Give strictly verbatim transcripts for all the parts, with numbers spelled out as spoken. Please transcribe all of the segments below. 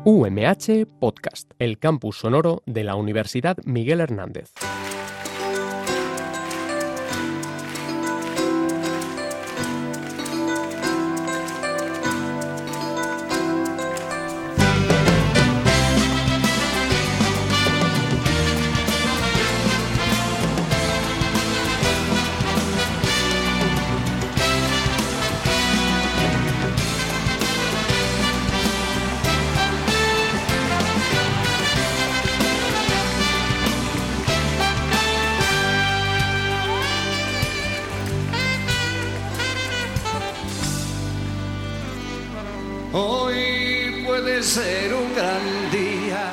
U M H Podcast, el campus sonoro de la Universidad Miguel Hernández. Hoy puede ser un gran día.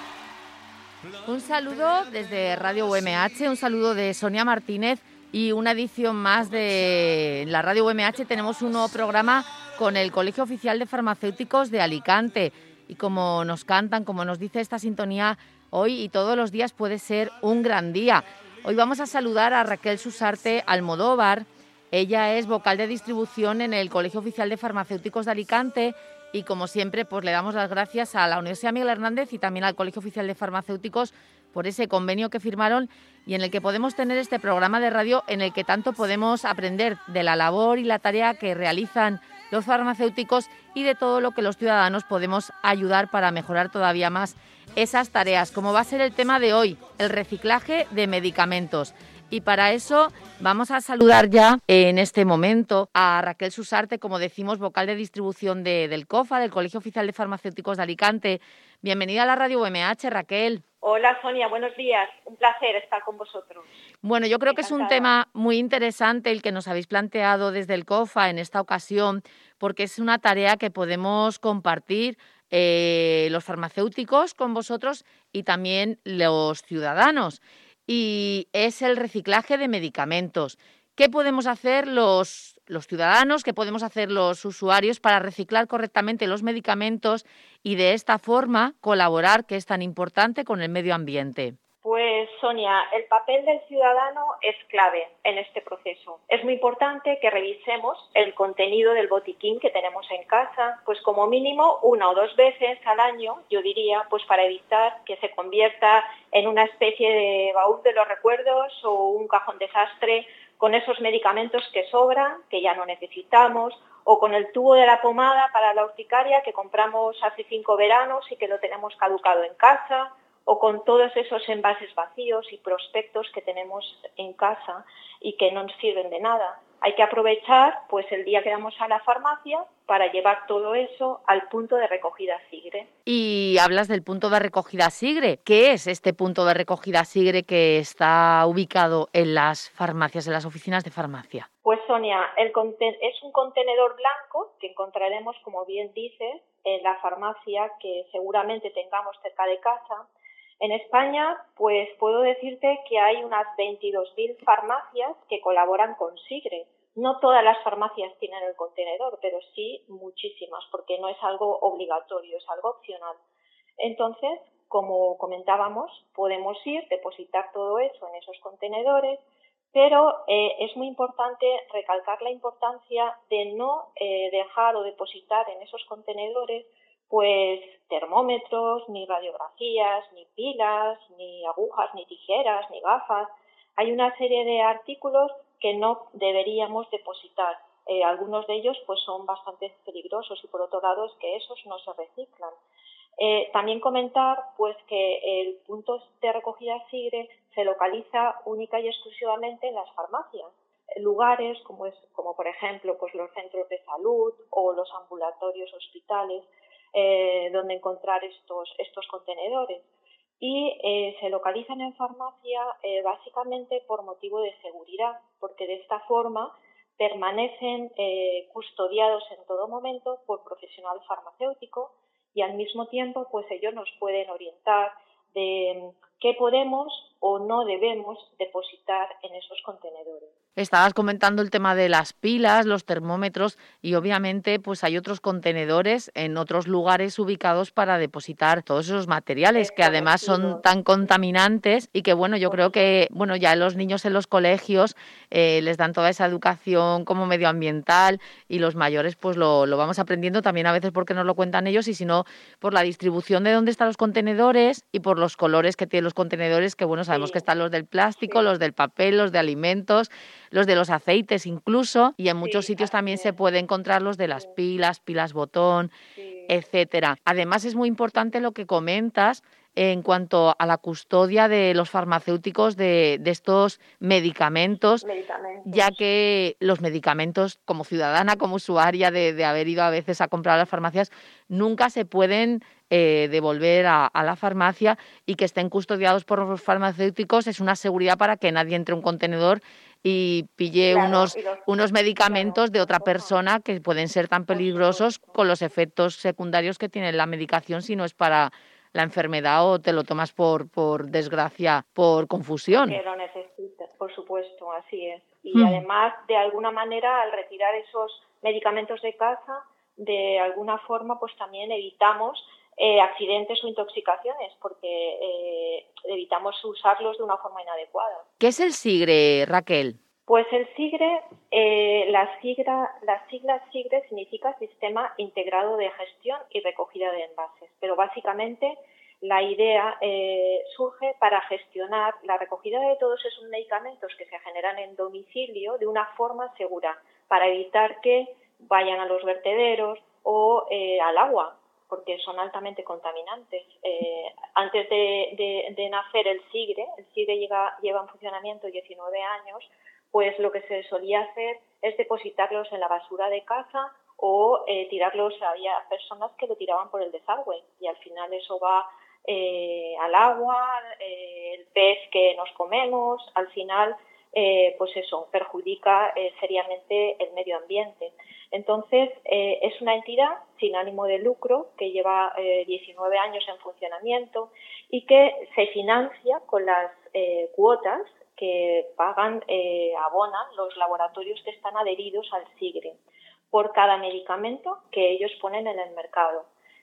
Un saludo desde Radio U M H, un saludo de Sonia Martínez y una edición más de la Radio U M H. Tenemos un nuevo programa con el Colegio Oficial de Farmacéuticos de Alicante y como nos cantan, como nos dice esta sintonía, hoy y todos los días puede ser un gran día. Hoy vamos a saludar a Raquel Susarte Almodóvar. Ella es vocal de distribución en el Colegio Oficial de Farmacéuticos de Alicante y, como siempre, pues le damos las gracias a la Universidad Miguel Hernández y también al Colegio Oficial de Farmacéuticos por ese convenio que firmaron y en el que podemos tener este programa de radio en el que tanto podemos aprender de la labor y la tarea que realizan los farmacéuticos y de todo lo que los ciudadanos podemos ayudar para mejorar todavía más esas tareas, como va a ser el tema de hoy, el reciclaje de medicamentos. Y para eso vamos a saludar ya en este momento a Raquel Susarte, como decimos, vocal de distribución de, del COFA, del Colegio Oficial de Farmacéuticos de Alicante. Bienvenida a la Radio U M H, Raquel. Hola, Sonia, buenos días. Un placer estar con vosotros. Bueno, yo creo que es un tema muy interesante el que nos habéis planteado desde el COFA en esta ocasión, porque es una tarea que podemos compartir eh, los farmacéuticos con vosotros y también los ciudadanos. Y es el reciclaje de medicamentos. ¿Qué podemos hacer los, los ciudadanos, qué podemos hacer los usuarios para reciclar correctamente los medicamentos y de esta forma colaborar, que es tan importante, con el medio ambiente? Pues, Sonia, el papel del ciudadano es clave en este proceso. Es muy importante que revisemos el contenido del botiquín que tenemos en casa, pues como mínimo una o dos veces al año, yo diría, pues para evitar que se convierta en una especie de baúl de los recuerdos o un cajón desastre con esos medicamentos que sobran, que ya no necesitamos, o con el tubo de la pomada para la urticaria que compramos hace cinco veranos y que lo tenemos caducado en casa, o con todos esos envases vacíos y prospectos que tenemos en casa y que no nos sirven de nada. Hay que aprovechar pues el día que vamos a la farmacia para llevar todo eso al punto de recogida SIGRE. Y hablas del punto de recogida SIGRE. ¿Qué es este punto de recogida SIGRE que está ubicado en las farmacias, en las oficinas de farmacia? Pues, Sonia, el conten- es un contenedor blanco que encontraremos, como bien dices, en la farmacia que seguramente tengamos cerca de casa. En España, pues puedo decirte que hay unas veintidós mil farmacias que colaboran con SIGRE. No todas las farmacias tienen el contenedor, pero sí muchísimas, porque no es algo obligatorio, es algo opcional. Entonces, como comentábamos, podemos ir, depositar todo eso en esos contenedores, pero eh, es muy importante recalcar la importancia de no eh, dejar o depositar en esos contenedores pues termómetros, ni radiografías, ni pilas, ni agujas, ni tijeras, ni gafas. Hay una serie de artículos que no deberíamos depositar. Eh, algunos de ellos pues son bastante peligrosos y por otro lado es que esos no se reciclan. Eh, también comentar pues que el punto de recogida SIGRE se localiza única y exclusivamente en las farmacias. Lugares como, es, como por ejemplo pues los centros de salud o los ambulatorios hospitales, Eh, donde encontrar estos, estos contenedores y eh, se localizan en farmacia eh, básicamente por motivo de seguridad, porque de esta forma permanecen eh, custodiados en todo momento por profesional farmacéutico y al mismo tiempo pues ellos nos pueden orientar de qué podemos o no debemos depositar en esos contenedores. Estabas comentando el tema de las pilas, los termómetros y obviamente pues hay otros contenedores en otros lugares ubicados para depositar todos esos materiales que además son tan contaminantes y que bueno, yo creo que bueno, ya los niños en los colegios eh, les dan toda esa educación como medioambiental y los mayores pues lo, lo vamos aprendiendo también a veces porque nos lo cuentan ellos y si no por la distribución de dónde están los contenedores y por los colores que tienen los contenedores que bueno, sabemos Sí. que están los del plástico, Sí. los del papel, los de alimentos, los de los aceites incluso, y en muchos Sí, sitios así también es. se puede encontrar los de las Sí. pilas, pilas botón, Sí. etcétera. Además es muy importante lo que comentas en cuanto a la custodia de los farmacéuticos de, de estos medicamentos, Medicamentos. ya que los medicamentos, como ciudadana, como usuaria de, de haber ido a veces a comprar a las farmacias, nunca se pueden eh, devolver a, a la farmacia y que estén custodiados por los farmacéuticos es una seguridad para que nadie entre a un contenedor y pille Claro, unos, y los- unos medicamentos claro, de los otra cojan. persona que pueden ser tan Por peligrosos supuesto. con los efectos secundarios que tiene la medicación si no es para la enfermedad o te lo tomas por, por desgracia, por confusión. Que lo necesitas, por supuesto, así es. Y Mm. además, de alguna manera, al retirar esos medicamentos de casa, de alguna forma, pues también evitamos eh, accidentes o intoxicaciones, porque eh, evitamos usarlos de una forma inadecuada. ¿Qué es el SIGRE, Raquel? Pues el SIGRE, eh, la, sigla, la sigla SIGRE significa Sistema Integrado de Gestión y Recogida de Envases, pero básicamente la idea eh, surge para gestionar la recogida de todos esos medicamentos que se generan en domicilio de una forma segura, para evitar que vayan a los vertederos o eh, al agua, porque son altamente contaminantes. Eh, antes de, de, de nacer el SIGRE, el SIGRE lleva, lleva en funcionamiento diecinueve años, pues lo que se solía hacer es depositarlos en la basura de casa o eh, tirarlos, había personas que lo tiraban por el desagüe y al final eso va eh, al agua, eh, el pez que nos comemos, al final eh, pues eso, perjudica eh, seriamente el medio ambiente. Entonces, eh, es una entidad sin ánimo de lucro que lleva eh, diecinueve años en funcionamiento y que se financia con las eh, cuotas que pagan, eh, abonan los laboratorios que están adheridos al SIGRE por cada medicamento que ellos ponen en el mercado.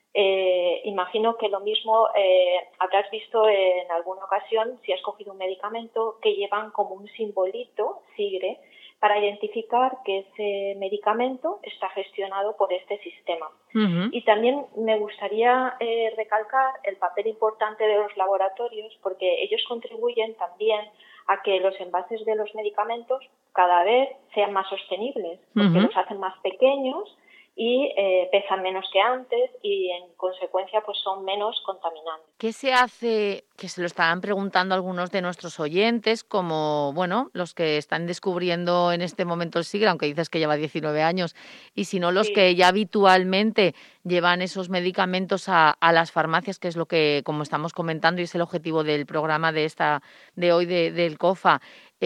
Eh, imagino que lo mismo eh, habrás visto en alguna ocasión si has cogido un medicamento que llevan como un simbolito SIGRE para identificar que ese medicamento está gestionado por este sistema. Uh-huh. Y también me gustaría eh, recalcar el papel importante de los laboratorios porque ellos contribuyen también a que los envases de los medicamentos cada vez sean más sostenibles, porque uh-huh. los hacen más pequeños y eh, pesan menos que antes y en consecuencia pues son menos contaminantes. ¿Qué se hace, que se lo estaban preguntando algunos de nuestros oyentes, como bueno, los que están descubriendo en este momento el SIGRE, aunque dices que lleva diecinueve años, y si no los sí. que ya habitualmente llevan esos medicamentos a, a las farmacias, que es lo que, como estamos comentando, y es el objetivo del programa de esta de hoy de, del COFA,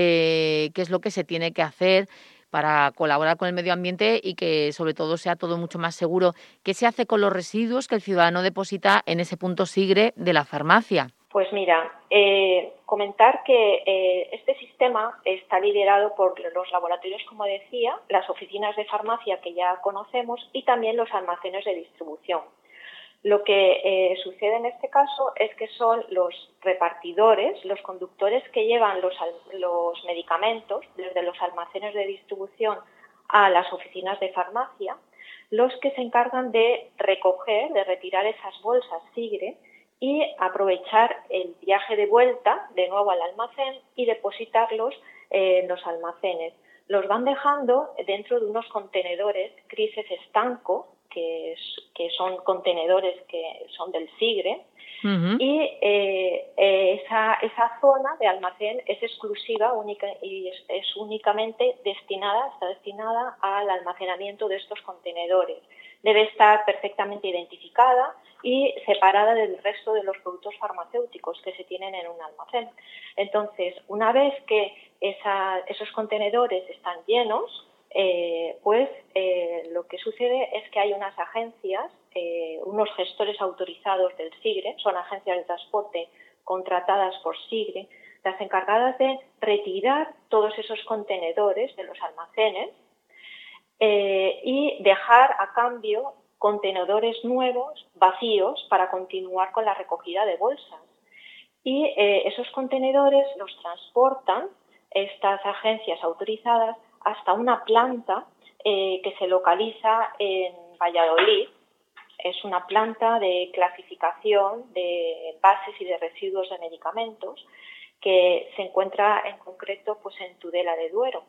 eh, qué es lo que se tiene que hacer para colaborar con el medio ambiente y que sobre todo sea todo mucho más seguro. ¿Qué se hace con los residuos que el ciudadano deposita en ese punto SIGRE de la farmacia? Pues mira, eh, comentar que eh, este sistema está liderado por los laboratorios, como decía, las oficinas de farmacia que ya conocemos y también los almacenes de distribución. Lo que eh, sucede en este caso es que son los repartidores, los conductores que llevan los, los medicamentos desde los almacenes de distribución a las oficinas de farmacia, los que se encargan de recoger, de retirar esas bolsas SIGRE y aprovechar el viaje de vuelta de nuevo al almacén y depositarlos eh, en los almacenes. Los van dejando dentro de unos contenedores grises estanco, que, es, que son contenedores que son del SIGRE, uh-huh. y eh, eh, esa, esa zona de almacén es exclusiva única, y es, es únicamente destinada, está destinada al almacenamiento de estos contenedores. Debe estar perfectamente identificada y separada del resto de los productos farmacéuticos que se tienen en un almacén. Entonces, una vez que esa, esos contenedores están llenos, Eh, pues eh, lo que sucede es que hay unas agencias, eh, unos gestores autorizados del SIGRE, son agencias de transporte contratadas por SIGRE, las encargadas de retirar todos esos contenedores de los almacenes eh, y dejar a cambio contenedores nuevos, vacíos, para continuar con la recogida de bolsas. Y eh, esos contenedores los transportan estas agencias autorizadas hasta una planta eh, que se localiza en Valladolid. Es una planta de clasificación de bases y de residuos de medicamentos que se encuentra en concreto pues en Tudela de Duero.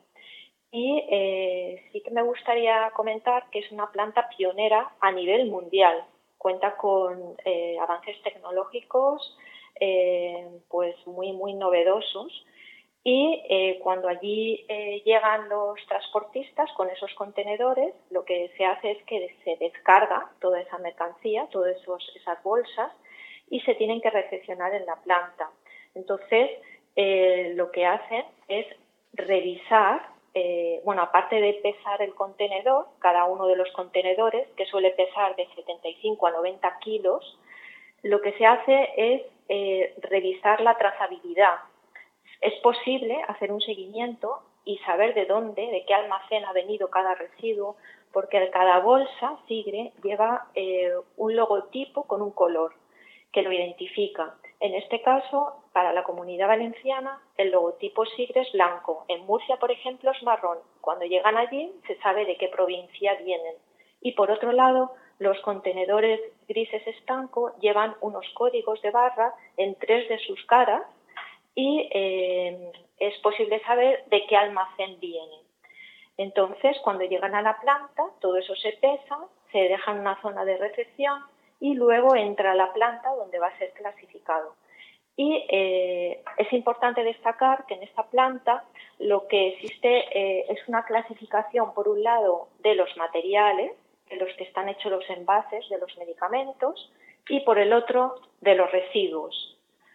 Y eh, sí que me gustaría comentar que es una planta pionera a nivel mundial. Cuenta con eh, avances tecnológicos eh, pues muy, muy novedosos. Y eh, cuando allí eh, llegan los transportistas con esos contenedores, lo que se hace es que se descarga toda esa mercancía, todas esos, esas bolsas, y se tienen que recepcionar en la planta. Entonces, eh, lo que hacen es revisar, eh, bueno, aparte de pesar el contenedor, cada uno de los contenedores, que suele pesar de setenta y cinco a noventa kilos, lo que se hace es eh, revisar la trazabilidad. Es posible hacer un seguimiento y saber de dónde, de qué almacén ha venido cada residuo, porque cada bolsa SIGRE lleva eh, un logotipo con un color que lo identifica. En este caso, para la Comunidad Valenciana, el logotipo SIGRE es blanco. En Murcia, por ejemplo, es marrón. Cuando llegan allí, se sabe de qué provincia vienen. Y por otro lado, los contenedores grises estanco llevan unos códigos de barra en tres de sus caras, y eh, es posible saber de qué almacén vienen. Entonces, cuando llegan a la planta, todo eso se pesa, se deja en una zona de recepción y luego entra a la planta donde va a ser clasificado. Y eh, es importante destacar que en esta planta lo que existe eh, es una clasificación, por un lado, de los materiales, de los que están hechos los envases de los medicamentos, y por el otro, de los residuos.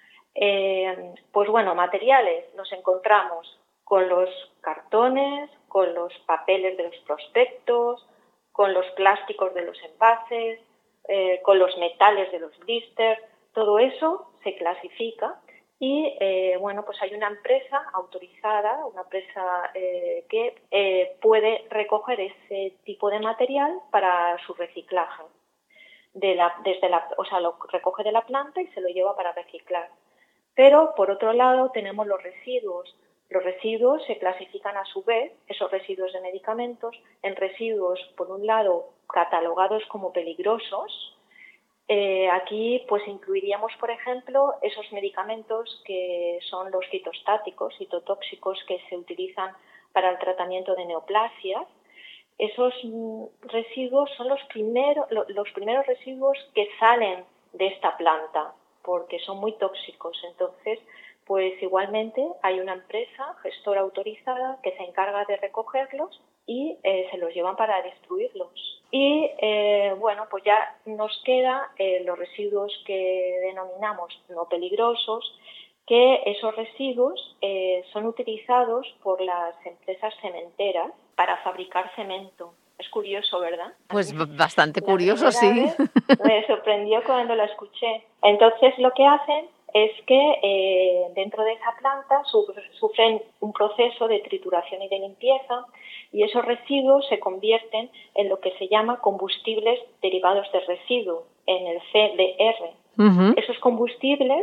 Eh, pues bueno, materiales nos encontramos con los cartones, con los papeles de los prospectos, con los plásticos de los envases, eh, con los metales de los blisters. Todo eso se clasifica y eh, bueno, pues hay una empresa autorizada, una empresa eh, que eh, puede recoger ese tipo de material para su reciclaje. De la, desde la, o sea, lo recoge de la planta y se lo lleva para reciclar. Pero, por otro lado, tenemos los residuos. Los residuos se clasifican a su vez, esos residuos de medicamentos, en residuos, por un lado, catalogados como peligrosos. Eh, aquí, pues, incluiríamos, por ejemplo, esos medicamentos que son los citostáticos, citotóxicos, que se utilizan para el tratamiento de neoplasias. Esos mm, residuos son los, primero, lo, los primeros residuos que salen de esta planta, porque son muy tóxicos. Entonces, pues igualmente hay una empresa gestora autorizada que se encarga de recogerlos y eh, se los llevan para destruirlos. Y eh, bueno, pues ya nos queda eh, los residuos que denominamos no peligrosos, que esos residuos eh, son utilizados por las empresas cementeras para fabricar cemento. Es curioso, ¿verdad? Pues bastante curioso, sí. Me sorprendió cuando lo escuché. Entonces, lo que hacen es que eh, dentro de esa planta sufren un proceso de trituración y de limpieza, y esos residuos se convierten en lo que se llama combustibles derivados de residuo, en el C D R. Uh-huh. Esos combustibles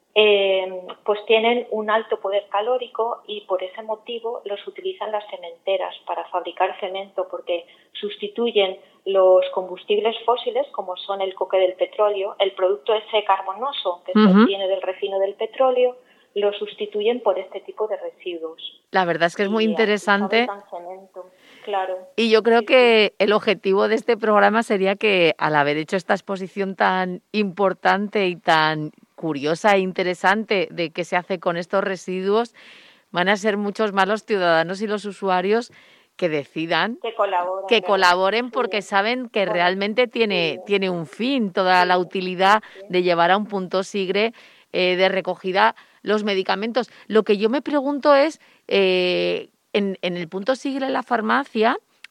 Eh, pues tienen un alto poder calórico y por ese motivo los utilizan las cementeras para fabricar cemento, porque sustituyen los combustibles fósiles, como son el coque del petróleo, el producto ese carbonoso que uh-huh. se obtiene del refino del petróleo, lo sustituyen por este tipo de residuos. La verdad es que es muy y interesante. Cemento, claro. Y yo creo sí, que sí. el objetivo de este programa sería que, al haber hecho esta exposición tan importante y tan curiosa e interesante de qué se hace con estos residuos, van a ser muchos más los ciudadanos y los usuarios que decidan, que colaboren, que colaboren porque sí. saben que bueno, realmente tiene, sí. tiene un fin toda sí. la utilidad sí. de llevar a un punto SIGRE eh, de recogida los medicamentos. Lo que yo me pregunto es, eh, en, en el punto SIGRE en la farmacia,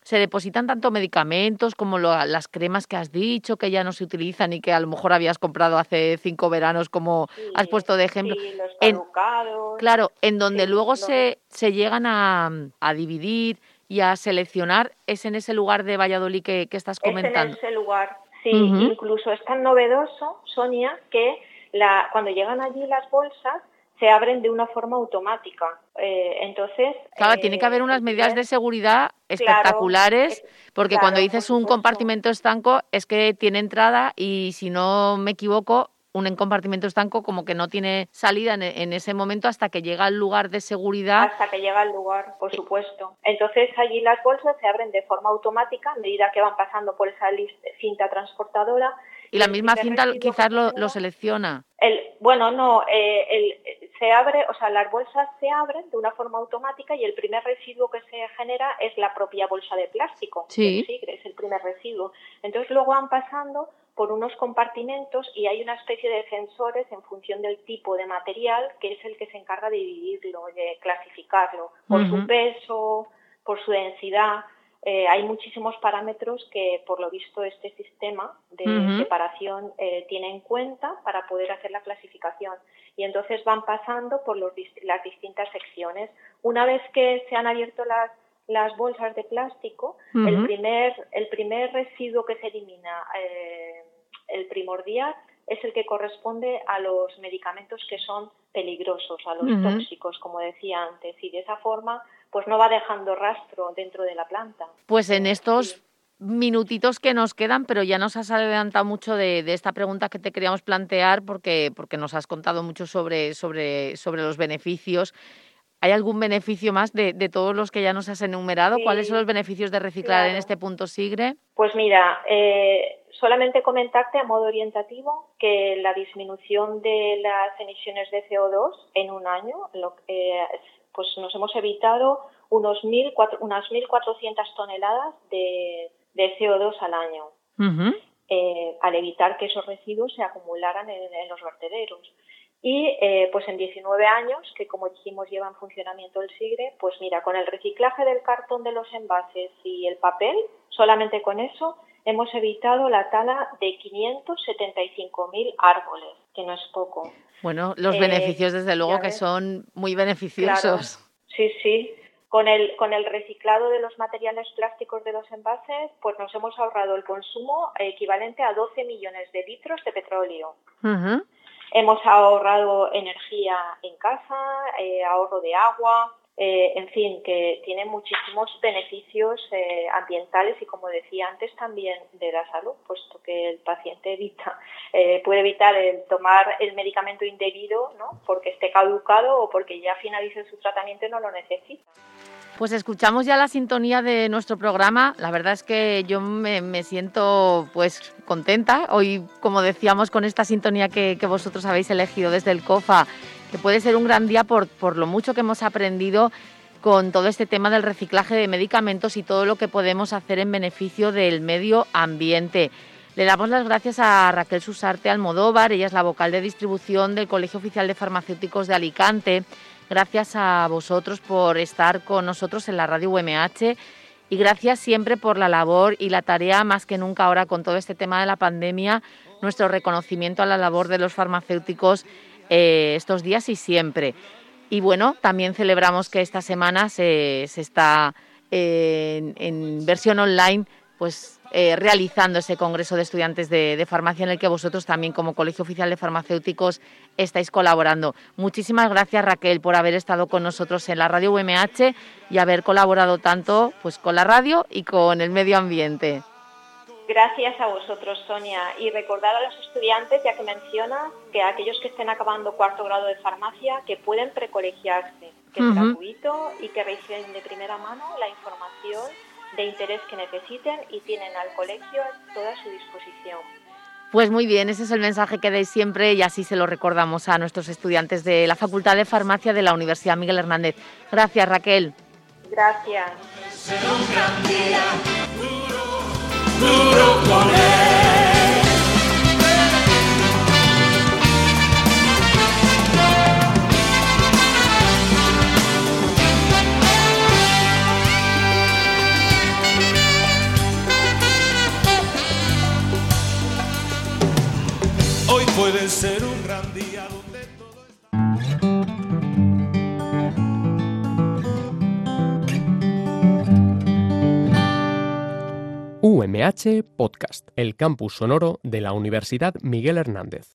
se depositan tanto medicamentos como lo, las cremas que has dicho, que ya no se utilizan y que a lo mejor habías comprado hace cinco veranos, como sí, has puesto de ejemplo. Sí, los caducados. En, claro, en donde sí, luego los... se, se llegan a, a dividir y a seleccionar, es en ese lugar de Valladolid que, que estás comentando. Es en ese lugar, sí. Uh-huh. Incluso es tan novedoso, Sonia, que la, cuando llegan allí las bolsas, se abren de una forma automática. Eh, entonces... Claro, eh, tiene que haber unas medidas de seguridad espectaculares, claro, porque claro, cuando dices un compartimento estanco es que tiene entrada y, si no me equivoco, un compartimento estanco como que no tiene salida en, en ese momento hasta que llega al lugar de seguridad. Hasta que llega al lugar, por supuesto. Entonces allí las bolsas se abren de forma automática a medida que van pasando por esa cinta transportadora. Y la misma cinta quizás lo, lo selecciona. El, bueno, no, eh, el, se abre, o sea, las bolsas se abren de una forma automática y el primer residuo que se genera es la propia bolsa de plástico. Sí. El sigre es el primer residuo. Entonces luego van pasando por unos compartimentos y hay una especie de sensores en función del tipo de material que es el que se encarga de dividirlo, de clasificarlo, por uh-huh. su peso, por su densidad. Eh, hay muchísimos parámetros que, por lo visto, este sistema de uh-huh. separación eh, tiene en cuenta para poder hacer la clasificación. Y entonces van pasando por los, las distintas secciones. Una vez que se han abierto las, las bolsas de plástico, uh-huh. el, primer, el primer residuo que se elimina, eh, el primordial, es el que corresponde a los medicamentos que son peligrosos, a los uh-huh. tóxicos, como decía antes. Y de esa forma, pues no va dejando rastro dentro de la planta. Pues en estos sí. minutitos que nos quedan, pero ya nos has adelantado mucho de, de esta pregunta que te queríamos plantear, porque, porque nos has contado mucho sobre, sobre, sobre los beneficios. ¿Hay algún beneficio más de, de todos los que ya nos has enumerado? Sí, ¿cuáles son los beneficios de reciclar claro. en este punto SIGRE? Pues mira, eh, solamente comentarte a modo orientativo que la disminución de las emisiones de C O dos en un año, lo, eh, pues nos hemos evitado unos mil, cuatro, unas mil cuatrocientas toneladas de, de C O dos al año, uh-huh. eh, al evitar que esos residuos se acumularan en, en los vertederos. Y eh, pues en diecinueve años, que como dijimos lleva en funcionamiento el SIGRE, pues mira, con el reciclaje del cartón de los envases y el papel, solamente con eso hemos evitado la tala de quinientos setenta y cinco mil árboles, que no es poco. Bueno, los eh, beneficios desde luego que son muy beneficiosos. Claro, sí, sí. Con el, con el reciclado de los materiales plásticos de los envases, pues nos hemos ahorrado el consumo equivalente a doce millones de litros de petróleo. Uh-huh. Hemos ahorrado energía en casa, eh, ahorro de agua, eh, en fin, que tiene muchísimos beneficios eh, ambientales y, como decía antes, también de la salud, puesto que el paciente evita, eh, puede evitar el tomar el medicamento indebido, ¿no? Porque esté caducado o porque ya finalice su tratamiento y no lo necesita. Pues escuchamos ya la sintonía de nuestro programa. La verdad es que yo me, me siento pues contenta hoy, como decíamos, con esta sintonía que, que vosotros habéis elegido desde el COFA, que puede ser un gran día por, por lo mucho que hemos aprendido con todo este tema del reciclaje de medicamentos y todo lo que podemos hacer en beneficio del medio ambiente. Le damos las gracias a Raquel Susarte Almodóvar, ella es la vocal de distribución del Colegio Oficial de Farmacéuticos de Alicante. Gracias a vosotros por estar con nosotros en la Radio U M H y gracias siempre por la labor y la tarea, más que nunca ahora con todo este tema de la pandemia, nuestro reconocimiento a la labor de los farmacéuticos eh, estos días y siempre. Y bueno, también celebramos que esta semana se, se está eh, en, en versión online pues eh, realizando ese Congreso de Estudiantes de, de Farmacia en el que vosotros también como Colegio Oficial de Farmacéuticos estáis colaborando. Muchísimas gracias, Raquel, por haber estado con nosotros en la Radio U M H y haber colaborado tanto pues con la radio y con el medio ambiente. Gracias a vosotros, Sonia. Y recordar a los estudiantes, ya que mencionas, que a aquellos que estén acabando cuarto grado de farmacia, que pueden precolegiarse, que uh-huh. es gratuito y que reciben de primera mano la información de interés que necesiten y tienen al colegio a toda su disposición. Pues muy bien, ese es el mensaje que dais siempre y así se lo recordamos a nuestros estudiantes de la Facultad de Farmacia de la Universidad Miguel Hernández. Gracias, Raquel. Gracias. Duro con él. H Podcast, el campus sonoro de la Universidad Miguel Hernández.